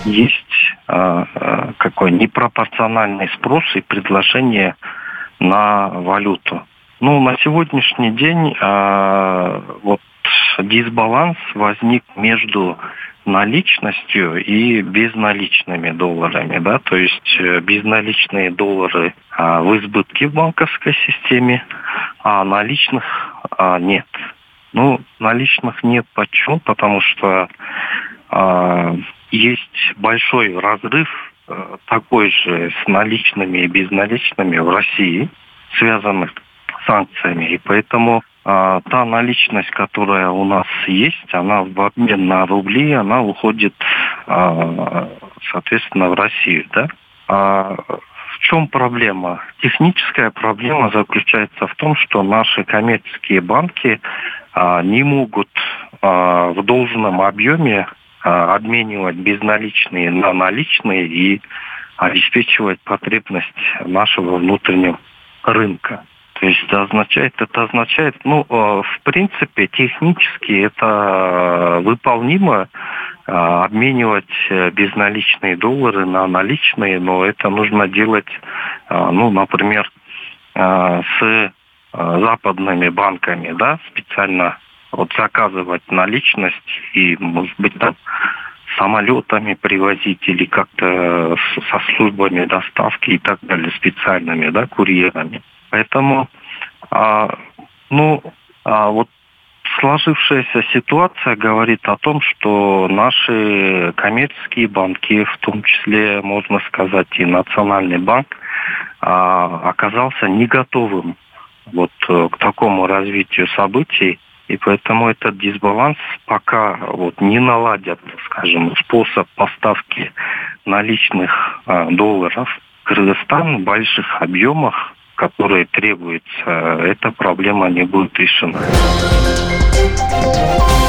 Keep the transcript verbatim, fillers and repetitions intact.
есть э, э, какой непропорциональный спрос и предложение на валюту. Ну, на сегодняшний день э, вот дисбаланс возник между наличностью и безналичными долларами, да, то есть э, безналичные доллары э, в избытке в банковской системе, а наличных э, нет. Ну, наличных нет почему? Потому что э, есть большой разрыв э, такой же с наличными и безналичными в России, связанных с санкциями. И поэтому э, та наличность, которая у нас есть, она в обмен на рубли, она уходит, э, соответственно, в Россию, да? А в чем проблема? Техническая проблема заключается в том, что наши коммерческие банки а, не могут а, в должном объеме а, обменивать безналичные на наличные и обеспечивать потребность нашего внутреннего рынка. То есть это означает, это означает, ну, в принципе, технически это выполнимо, обменивать безналичные доллары на наличные, но это нужно делать, ну, например, с западными банками, да, специально вот заказывать наличность и, может быть, там самолетами привозить или как-то со службами доставки и так далее, специальными, да, курьерами. Поэтому, а, ну, а вот сложившаяся ситуация говорит о том, что наши коммерческие банки, в том числе, можно сказать, и Национальный банк, а, оказался не готовым вот к такому развитию событий. И поэтому этот дисбаланс, пока вот не наладят, скажем, способ поставки наличных а, долларов в Кыргызстан в больших объемах, которые требуются, эта проблема не будет решена.